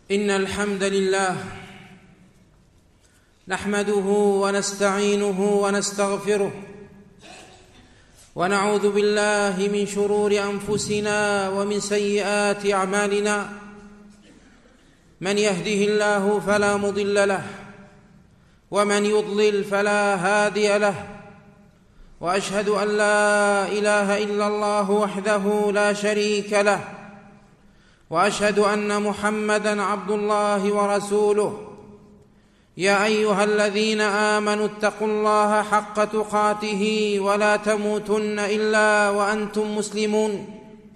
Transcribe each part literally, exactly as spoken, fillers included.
إن الحمد لله نحمده ونستعينه ونستغفره ونعوذ بالله من شرور أنفسنا ومن سيئات أعمالنا. من يهده الله فلا مضل له ومن يضلل فلا هادي له، وأشهد أن لا إله إلا الله وحده لا شريك له، وأشهد أن محمدًا عبد الله ورسوله. يا أيها الذين آمنوا اتقوا الله حق تقاته ولا تموتن إلا وأنتم مسلمون.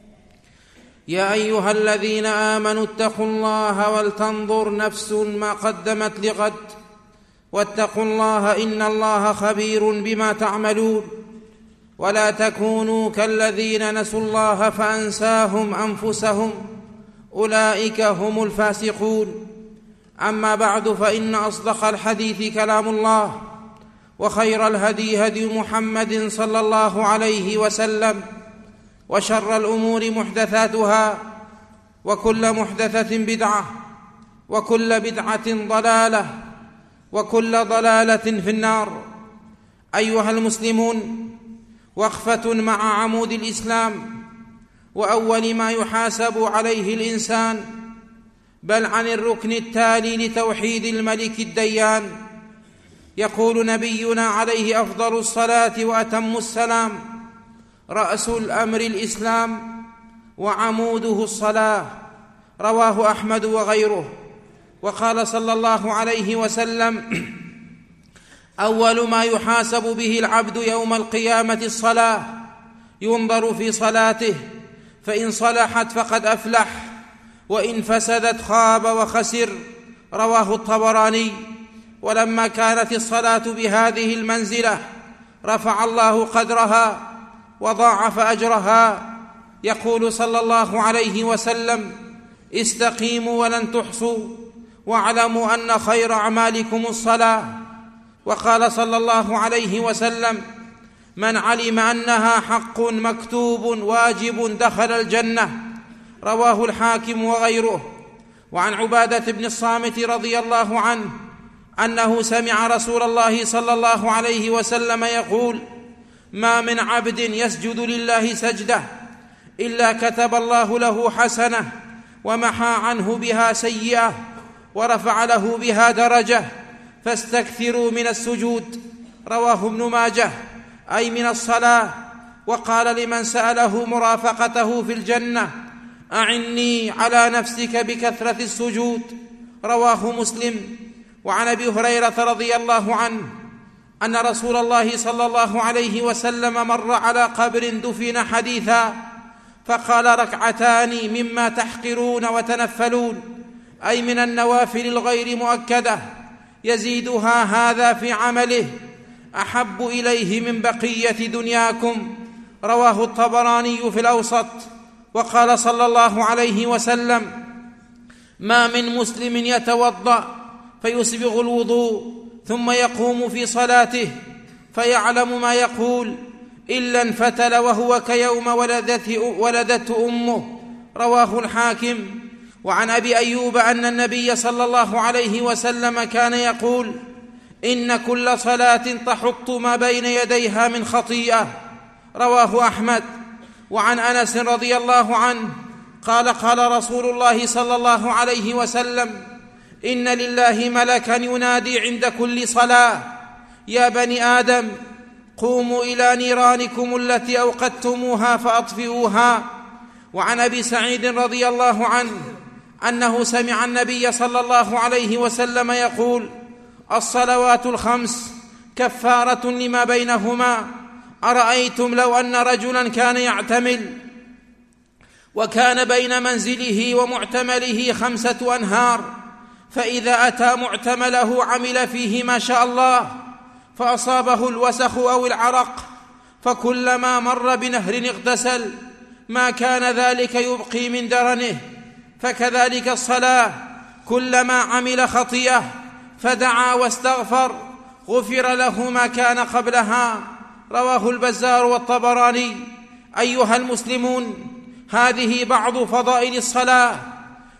يا أيها الذين آمنوا اتقوا الله ولتنظر نفس ما قدمت لغد، واتقوا الله إن الله خبير بما تعملون. ولا تكونوا كالذين نسوا الله فأنساهم أنفسهم، أولئك هم الفاسقون. أما بعد، فإن أصدق الحديث كلام الله، وخير الهدي هدي محمد صلى الله عليه وسلم، وشر الأمور محدثاتها، وكل محدثة بدعة، وكل بدعة ضلالة، وكل ضلالة في النار. أيها المسلمون، وقفة مع عمود الإسلام، وأول ما يحاسب عليه الإنسان، بل عن الركن التالي لتوحيد الملك الديان. يقول نبينا عليه أفضل الصلاة وأتم السلام: رأس الأمر الإسلام وعموده الصلاة. رواه أحمد وغيره. وقال صلى الله عليه وسلم: أول ما يحاسب به العبد يوم القيامة الصلاة، ينظر في صلاته، فإن صلحت فقد أفلح، وإن فسدت خاب وخسر. رواه الطبراني. ولما كانت الصلاة بهذه المنزلة رفع الله قدرها وضاعف أجرها. يقول صلى الله عليه وسلم: استقيموا ولن تحصوا، واعلموا أن خير أعمالكم الصلاة. وقال صلى الله عليه وسلم: من علم أنها حق مكتوب واجب دخل الجنة. رواه الحاكم وغيره. وعن عبادة بن الصامت رضي الله عنه أنه سمع رسول الله صلى الله عليه وسلم يقول: ما من عبد يسجد لله سجدة إلا كتب الله له حسنة، ومحى عنه بها سيئة، ورفع له بها درجة، فاستكثروا من السجود. رواه ابن ماجه، أي من الصلاة. وقال لمن سأله مرافقته في الجنة: أعني على نفسك بكثرة السجود. رواه مسلم. وعن أبي هريرة رضي الله عنه أن رسول الله صلى الله عليه وسلم مر على قبر دفن حديثا، فقال: ركعتان مما تحقرون وتنفلون، أي من النوافل الغير مؤكدة، يزيدها هذا في عمله، أحب إليه من بقية دنياكم. رواه الطبراني في الأوسط. وقال صلى الله عليه وسلم: ما من مسلم يتوضأ فيسبغ الوضوء ثم يقوم في صلاته فيعلم ما يقول إلا انفتل وهو كيوم ولدته, ولدته أمه. رواه الحاكم. وعن أبي أيوب أن النبي صلى الله عليه وسلم كان يقول: إن كل صلاة تحط ما بين يديها من خطيئة. رواه أحمد. وعن أنس رضي الله عنه قال: قال رسول الله صلى الله عليه وسلم: إن لله ملكا ينادي عند كل صلاة: يا بني آدم، قوموا إلى نيرانكم التي أوقدتموها فأطفئوها. وعن أبي سعيد رضي الله عنه أنه سمع النبي صلى الله عليه وسلم يقول: الصلوات الخمس كفارة لما بينهما. أرأيتم لو أن رجلا كان يعتمل وكان بين منزله ومعتمله خمسة أنهار، فإذا أتى معتمله عمل فيه ما شاء الله، فأصابه الوسخ أو العرق، فكلما مر بنهر اغتسل، ما كان ذلك يبقي من درنه. فكذلك الصلاة، كلما عمل خطيئة فدعا واستغفر غفر له ما كان قبلها. رواه البزار والطبراني. أيها المسلمون، هذه بعض فضائل الصلاة،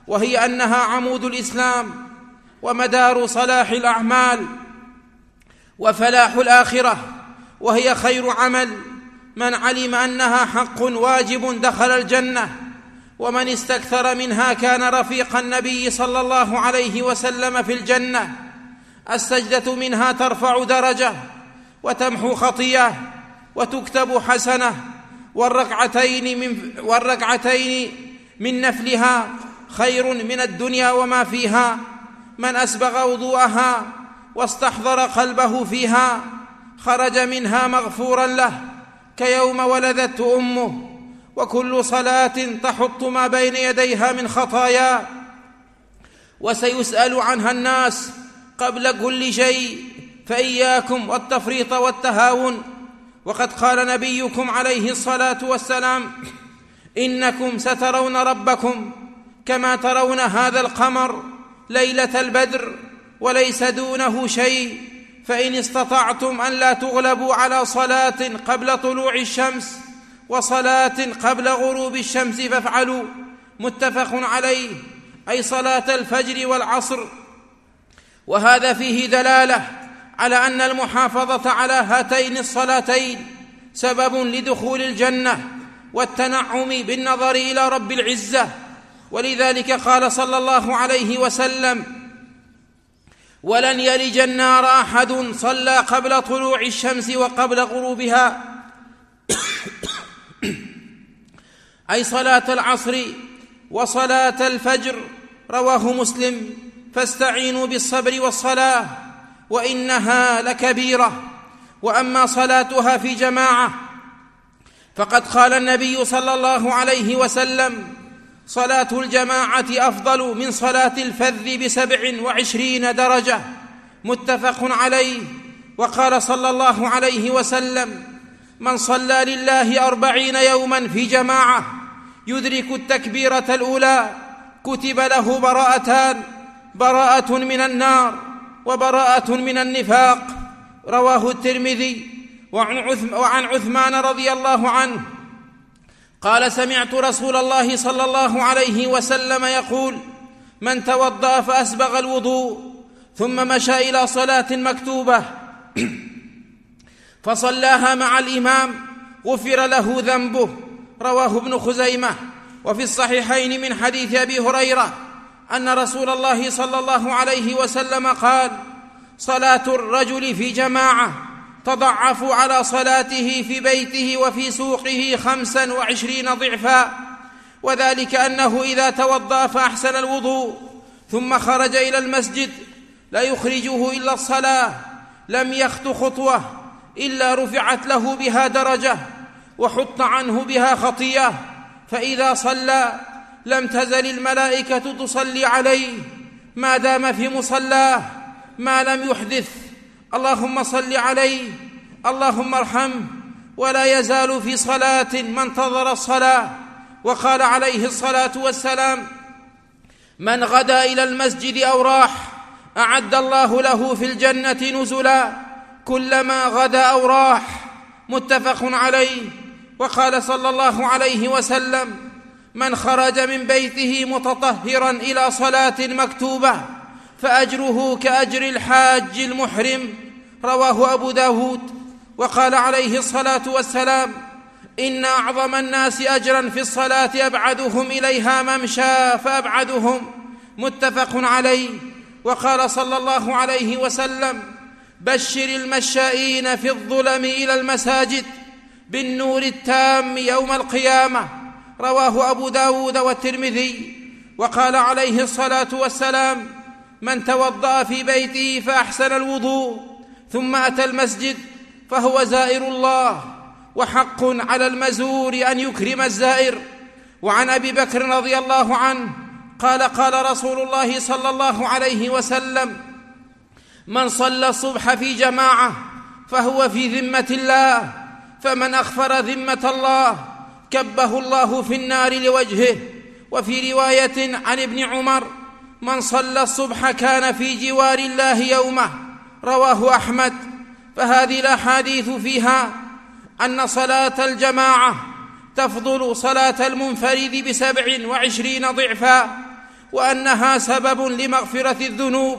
وهي أنها عمود الإسلام ومدار صلاح الأعمال وفلاح الآخرة، وهي خير عمل. من علم أنها حق واجب دخل الجنة، ومن استكثر منها كان رفيق النبي صلى الله عليه وسلم في الجنة. السجدة منها ترفع درجة وتمحو خطيئة وتكتب حسنة، والركعتين من, والركعتين من نفلها خير من الدنيا وما فيها. من أسبغ وضوءها واستحضر قلبه فيها خرج منها مغفورا له كيوم ولدته أمه. وكل صلاة تحط ما بين يديها من خطايا، وسيسأل عنها الناس قبل كل شيء، فإياكم والتفريط والتهاون. وقد قال نبيكم عليه الصلاة والسلام: إنكم سترون ربكم كما ترون هذا القمر ليلة البدر وليس دونه شيء، فإن استطعتم أن لا تغلبوا على صلاة قبل طلوع الشمس وصلاة قبل غروب الشمس فافعلوا. متفق عليه، أي صلاة الفجر والعصر. وهذا فيه دلالة على أن المحافظة على هاتين الصلاتين سبب لدخول الجنة والتنعم بالنظر إلى رب العزة. ولذلك قال صلى الله عليه وسلم: ولن يلج النار أحد صلى قبل طلوع الشمس وقبل غروبها أي صلاة العصر وصلاة الفجر. رواه مسلم. فاستعينوا بالصبر والصلاة وإنها لكبيرة. وأما صلاتها في جماعة فقد قال النبي صلى الله عليه وسلم: صلاة الجماعة أفضل من صلاة الفذ بسبع وعشرين درجة. متفق عليه. وقال صلى الله عليه وسلم: من صلى لله أربعين يوما في جماعة يدرك التكبيرة الأولى كتب له براءتان: براءة من النار وبراءة من النفاق. رواه الترمذي. وعن عثمان رضي الله عنه قال: سمعت رسول الله صلى الله عليه وسلم يقول: من توضأ فأسبغ الوضوء ثم مشى إلى صلاة مكتوبة فصلاها مع الإمام غفر له ذنبه. رواه ابن خزيمة. وفي الصحيحين من حديث أبي هريرة أن رسول الله صلى الله عليه وسلم قال: صلاة الرجل في جماعة تضعف على صلاته في بيته وفي سوقه خمسا وعشرين ضعفا، وذلك أنه إذا توضأ فأحسن الوضوء ثم خرج إلى المسجد لا يخرجه إلا الصلاة لم يخط خطوة إلا رفعت له بها درجة وحط عنه بها خطيئة، فإذا صلى لم تزل الملائكة تصلي عليه ما دام في مصلاه ما لم يحدث. اللهم صل عليه، اللهم ارحمه. ولا يزال في صلاة ما انتظر الصلاة. وقال عليه الصلاة والسلام: من غدا إلى المسجد أو راح أعد الله له في الجنة نزلا كلما غدا أو راح. متفق عليه. وقال صلى الله عليه وسلم: من خرج من بيته متطهرا إلى صلاة مكتوبة فأجره كأجر الحاج المحرم. رواه أبو داود. وقال عليه الصلاة والسلام: إن أعظم الناس أجرا في الصلاة أبعدهم إليها ممشى فأبعدهم. متفق عليه. وقال صلى الله عليه وسلم: بشر المشائين في الظلم إلى المساجد بالنور التام يوم القيامة. رواه أبو داود والترمذي. وقال عليه الصلاة والسلام: من توضأ في بيته فأحسن الوضوء ثم أتى المسجد فهو زائر الله، وحق على المزور أن يكرم الزائر. وعن أبي بكر رضي الله عنه قال: قال رسول الله صلى الله عليه وسلم: من صلى الصبح في جماعة فهو في ذمة الله، فمن أخفر ذمة الله كبه الله في النار لوجهه. وفي رواية عن ابن عمر: من صلى الصبح كان في جوار الله يومه. رواه أحمد. فهذه الأحاديث فيها أن صلاة الجماعة تفضل صلاة المنفرد بسبع وعشرين ضعفا، وأنها سبب لمغفرة الذنوب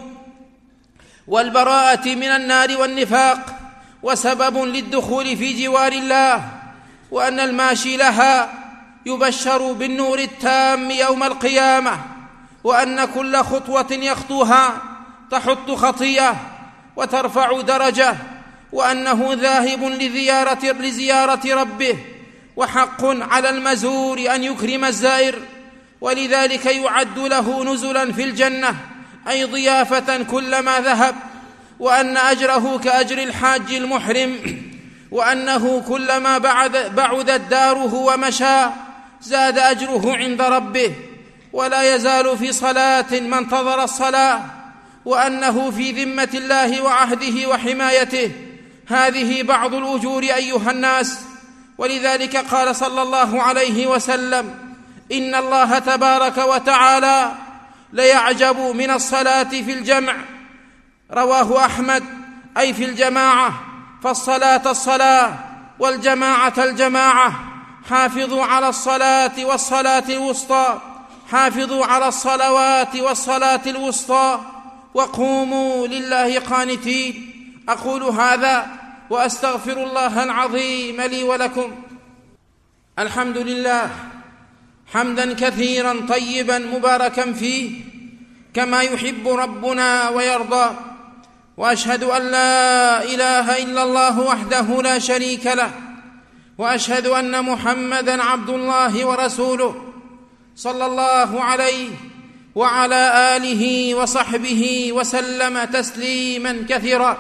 والبراءة من النار والنفاق وسبب للدخول في جوار الله، وأن الماشي لها يبشر بالنور التام يوم القيامة، وأن كل خطوة يخطوها تحط خطيئة وترفع درجة، وأنه ذاهب لزيارة, لزيارة ربه، وحق على المزور أن يكرم الزائر، ولذلك يعد له نزلا في الجنة، أي ضيافة كلما ذهب، وأن أجره كأجر الحاج المحرم، وأنه كلما بعدت داره ومشى زاد أجره عند ربه، ولا يزال في صلاة ما انتظر الصلاة، وأنه في ذمة الله وعهده وحمايته. هذه بعض الأجور أيها الناس. ولذلك قال صلى الله عليه وسلم: إن الله تبارك وتعالى ليعجب من الصلاة في الجمع. رواه أحمد، أي في الجماعة، فالصلاة الصلاة والجماعة الجماعة. حافظوا على الصلاة والصلاة الوسطى، حافظوا على الصلوات والصلاة الوسطى، وقوموا لله قانتين. أقول هذا وأستغفر الله العظيم لي ولكم. الحمد لله حمدا كثيرا طيبا مباركا فيه كما يحب ربنا ويرضى، وأشهد أن لا إله إلا الله وحده لا شريك له، وأشهد أن محمدا عبد الله ورسوله صلى الله عليه وعلى آله وصحبه وسلم تسليما كثيرا.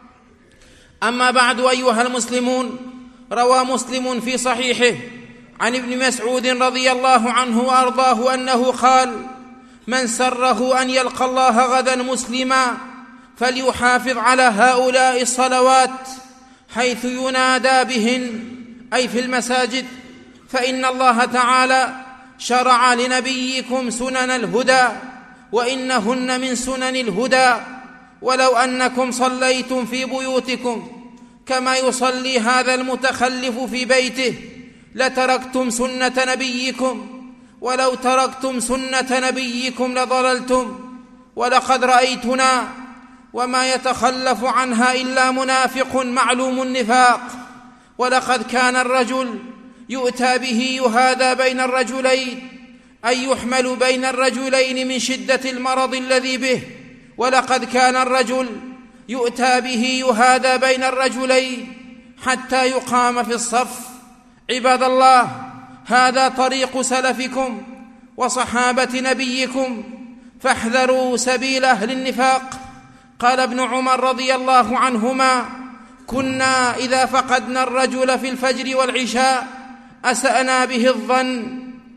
أما بعد أيها المسلمون، روى مسلم في صحيحه عن ابن مسعود رضي الله عنه وأرضاه أنه قال: من سره أن يلقى الله غدا مسلما فليحافظ على هؤلاء الصلوات حيث ينادى بهن، أي في المساجد، فإن الله تعالى شرع لنبيكم سنن الهدى، وإنهن من سنن الهدى. ولو أنكم صليتم في بيوتكم كما يصلي هذا المتخلف في بيته لتركتم سنة نبيكم، ولو تركتم سنة نبيكم لضللتم. ولقد رأيتنا وما يتخلف عنها إلا منافق معلوم النفاق. ولقد كان الرجل يؤتى به يهادى بين الرجلين، أي يحمل بين الرجلين من شدة المرض الذي به. ولقد كان الرجل يؤتى به يهادى بين الرجلين حتى يقام في الصف. عباد الله، هذا طريق سلفكم وصحابة نبيكم، فاحذروا سبيل أهل النفاق. قال ابن عمر رضي الله عنهما: كنا إذا فقدنا الرجل في الفجر والعشاء أسأنا به الظن.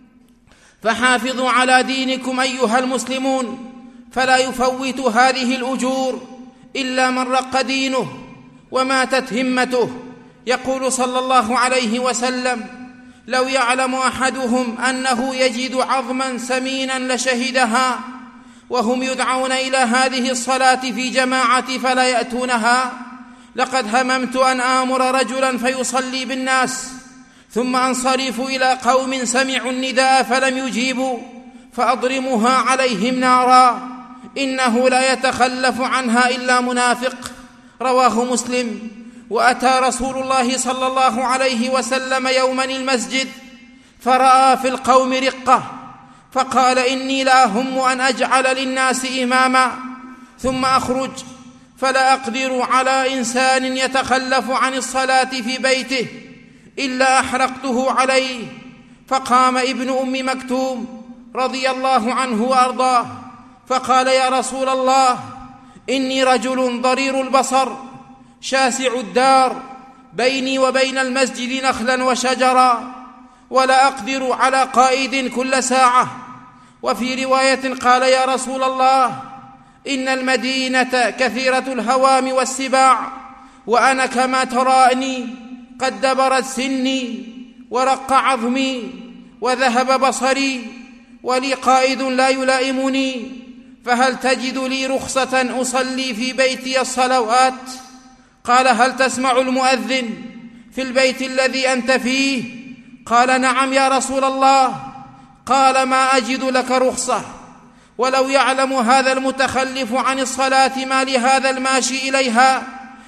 فحافظوا على دينكم أيها المسلمون، فلا يفوت هذه الأجور إلا من رق دينه وماتت همته. يقول صلى الله عليه وسلم: لو يعلم أحدهم أنه يجد عظما سمينا لشهدها، وهم يدعون إلى هذه الصلاة في جماعة فلا يأتونها. لقد هممت أن آمر رجلا فيصلي بالناس ثم أنصرف إلى قوم سمعوا النداء فلم يجيبوا فأضرمها عليهم نارا، إنه لا يتخلف عنها إلا منافق. رواه مسلم. وأتى رسول الله صلى الله عليه وسلم يوما المسجد فرأى في القوم رقة، فقال: إني لأهم أن أجعل للناس إماما ثم أخرج فلا أقدر على إنسان يتخلف عن الصلاة في بيته إلا أحرقته عليه. فقام ابن أم مكتوم رضي الله عنه وأرضاه فقال: يا رسول الله، إني رجل ضرير البصر شاسع الدار، بيني وبين المسجد نخلا وشجرا، ولا أقدر على قائد كل ساعة. وفي رواية قال: يا رسول الله، إن المدينة كثيرة الهوام والسباع، وأنا كما تراني قد دبرت سني ورق عظمي وذهب بصري، ولي قائد لا يلائمني، فهل تجد لي رخصة أصلي في بيتي الصلوات؟ قال: هل تسمع المؤذن في البيت الذي أنت فيه؟ قال: نعم يا رسول الله. قال: ما أجد لك رخصة. ولو يعلم هذا المتخلف عن الصلاة ما لهذا الماشي إليها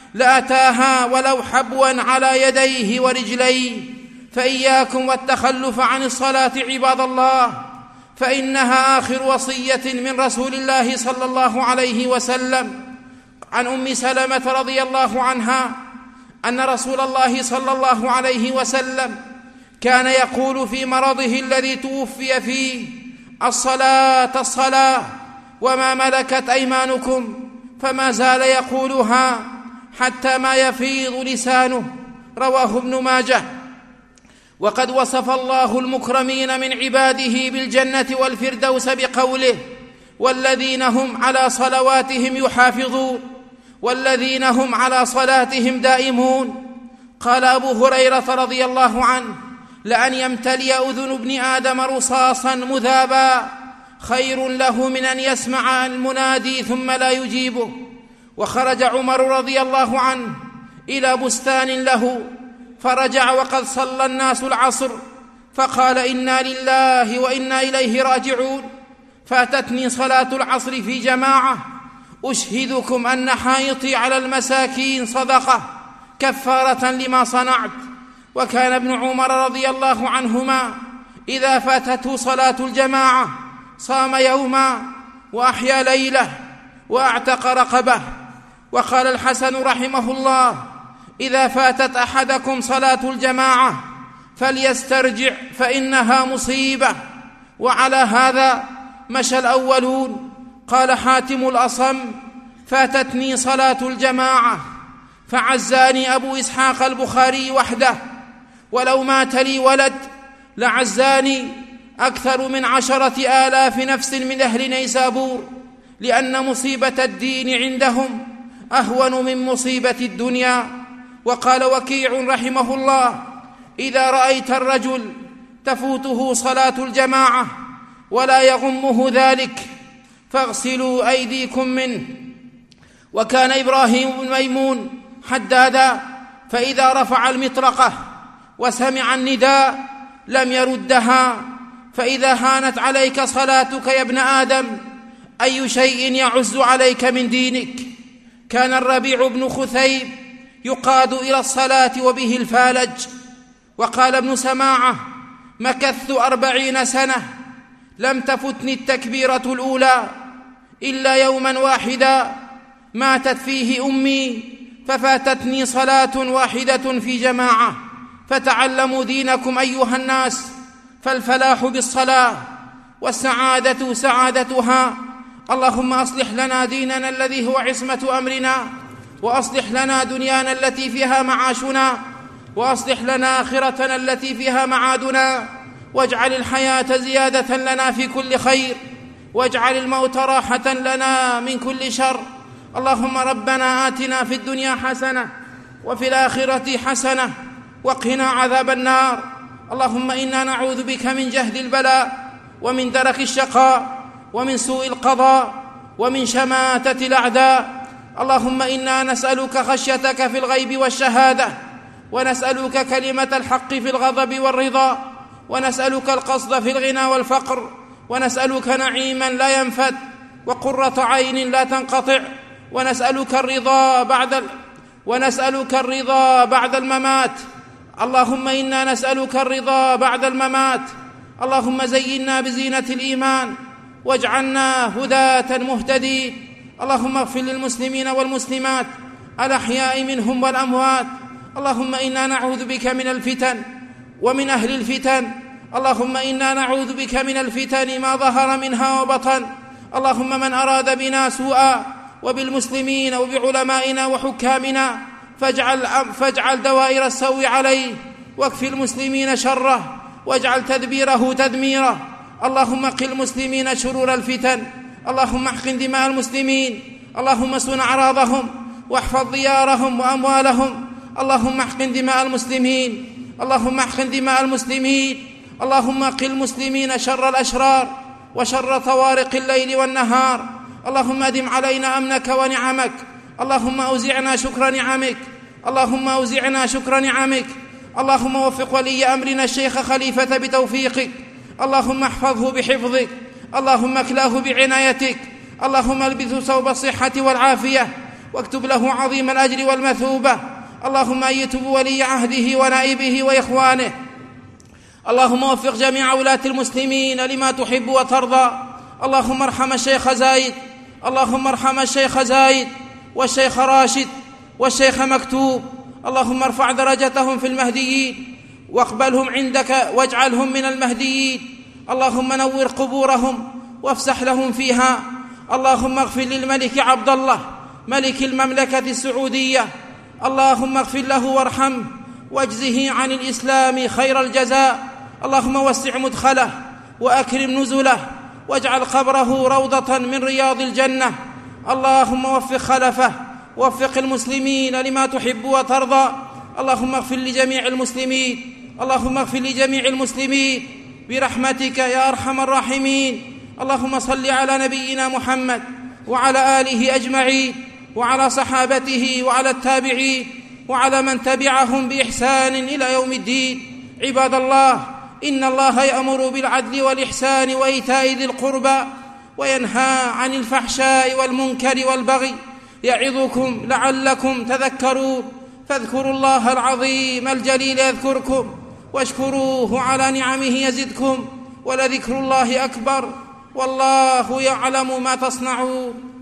لأتاها ولو حبوا على يديه ورجليه. فإياكم والتخلف عن الصلاة عباد الله، فإنها آخر وصية من رسول الله صلى الله عليه وسلم. عن أم سلمة رضي الله عنها أن رسول الله صلى الله عليه وسلم كان يقول في مرضه الذي توفي فيه: الصلاة الصلاة وما ملكت أيمانكم، فما زال يقولها حتى ما يفيض لسانه. رواه ابن ماجه. وقد وصف الله المكرمين من عباده بالجنة والفردوس بقوله: والذين هم على صلواتهم يحافظون والذين هم على صلاتهم دائمون. قال أبو هريرة رضي الله عنه: لأن يمتلئ أذن ابن آدم رصاصا مذابا خير له من أن يسمع المنادي ثم لا يجيبه. وخرج عمر رضي الله عنه إلى بستان له فرجع وقد صلى الناس العصر، فقال: إنا لله وإنا إليه راجعون. فاتتني صلاة العصر في جماعة، أشهدكم أن حائطي على المساكين صدقة كفارة لما صنعت. وكان ابن عمر رضي الله عنهما إذا فاتته صلاة الجماعة صام يوما وأحيا ليلة وأعتق رقبة. وقال الحسن رحمه الله: إذا فاتت أحدكم صلاة الجماعة فليسترجع فإنها مصيبة. وعلى هذا مشى الأولون. قال حاتم الأصم: فاتتني صلاة الجماعة فعزاني أبو إسحاق البخاري وحده، ولو مات لي ولد لعزاني أكثر من عشرة آلاف نفس من أهل نيسابور، لأن مصيبة الدين عندهم أهون من مصيبة الدنيا. وقال وكيع رحمه الله: إذا رأيت الرجل تفوته صلاة الجماعة ولا يغمه ذلك فاغسلوا أيديكم منه. وكان إبراهيم بن ميمون حدادا، فإذا رفع المطرقة وسمع النداء لم يردها. فإذا هانت عليك صلاتك يا ابن آدم أي شيء يعز عليك من دينك؟ كان الربيع بن خثيب يقاد إلى الصلاة وبه الفالج. وقال ابن سماعة: مكثت أربعين سنة لم تفتني التكبيرة الأولى إلا يوما واحدا ماتت فيه أمي ففاتتني صلاة واحدة في جماعة. فتعلموا دينكم أيها الناس، فالفلاح بالصلاة والسعادة سعادتها. اللهم أصلح لنا ديننا الذي هو عصمة أمرنا، وأصلح لنا دنيانا التي فيها معاشنا، وأصلح لنا آخرتنا التي فيها معادنا، واجعل الحياة زيادة لنا في كل خير، واجعل الموت راحة لنا من كل شر. اللهم ربنا آتنا في الدنيا حسنة وفي الآخرة حسنة وقنا عذاب النار. اللهم إنا نعوذ بك من جهد البلاء ومن درك الشقاء ومن سوء القضاء ومن شماتة الأعداء. اللهم إنا نسألك خشيتك في الغيب والشهادة، ونسألك كلمة الحق في الغضب والرضا، ونسألك القصد في الغنى والفقر، ونسألك نعيما لا ينفد وقرة عين لا تنقطع، ونسألك الرضا بعد ال... ونسألك الرضا بعد الممات. اللهم إنا نسألك الرضا بعد الممات. اللهم زينا بزينة الإيمان واجعلنا هداة مهتدين. اللهم اغفر للمسلمين والمسلمات الأحياء منهم والأموات. اللهم إنا نعوذ بك من الفتن ومن أهل الفتن. اللهم إنا نعوذ بك من الفتن ما ظهر منها وبطن. اللهم من أراد بنا سوءا وبالمسلمين وبعلمائنا وحكامنا فاجعل, فاجعل دوائر السوء عليه، واكفي المسلمين شره، واجعل تدبيره تدميره. اللهم قل المسلمين شرور الفتن. اللهم احقن دماء المسلمين. اللهم اسن أعراضهم واحفظ ديارهم وأموالهم. اللهم احقن دماء المسلمين. اللهم احقن دماء المسلمين. اللهم قل المسلمين شر الأشرار وشر طوارق الليل والنهار. اللهم أدم علينا أمنك ونعمك. اللهم أوزعنا شكر نعمك. اللهم أوزعنا شكر نعمك. اللهم وفق ولي أمرنا الشيخ خليفة بتوفيقك. اللهم احفظه بحفظك. اللهم اكلاه بعنايتك، اللهم البثه ثوب الصحة والعافية، واكتب له عظيم الأجر والمثوبة. اللهم أيته بولي عهده ونائبه وإخوانه. اللهم وفق جميع ولاة المسلمين لما تحب وترضى. اللهم ارحم الشيخ زايد، اللهم ارحم الشيخ زايد والشيخ راشد والشيخ مكتوب. اللهم ارفع درجتهم في المهديين واقبلهم عندك واجعلهم من المهديين. اللهم نور قبورهم وافسح لهم فيها. اللهم اغفر للملك عبد الله ملك المملكة السعودية، اللهم اغفر له وارحمه واجزه عن الإسلام خير الجزاء. اللهم وسع مدخله وأكرم نزله واجعل قبره روضة من رياض الجنة. اللهم وفق خلفه، وفق المسلمين لما تحب وترضى. اللهم اغفر لجميع المسلمين، اللهم اغفر لجميع المسلمين برحمتك يا أرحم الراحمين. اللهم صل على نبينا محمد وعلى آله أجمعين وعلى صحابته وعلى التابعين وعلى من تبعهم بإحسان إلى يوم الدين. عباد الله، إن الله يأمر بالعدل والإحسان وإيتاء ذي القربى وينهى عن الفحشاء والمنكر والبغي، يعظكم لعلكم تذكرون. فاذكروا الله العظيم الجليل يذكركم، واشكروه على نعمه يزدكم، ولذكر الله أكبر، والله يعلم ما تصنعون.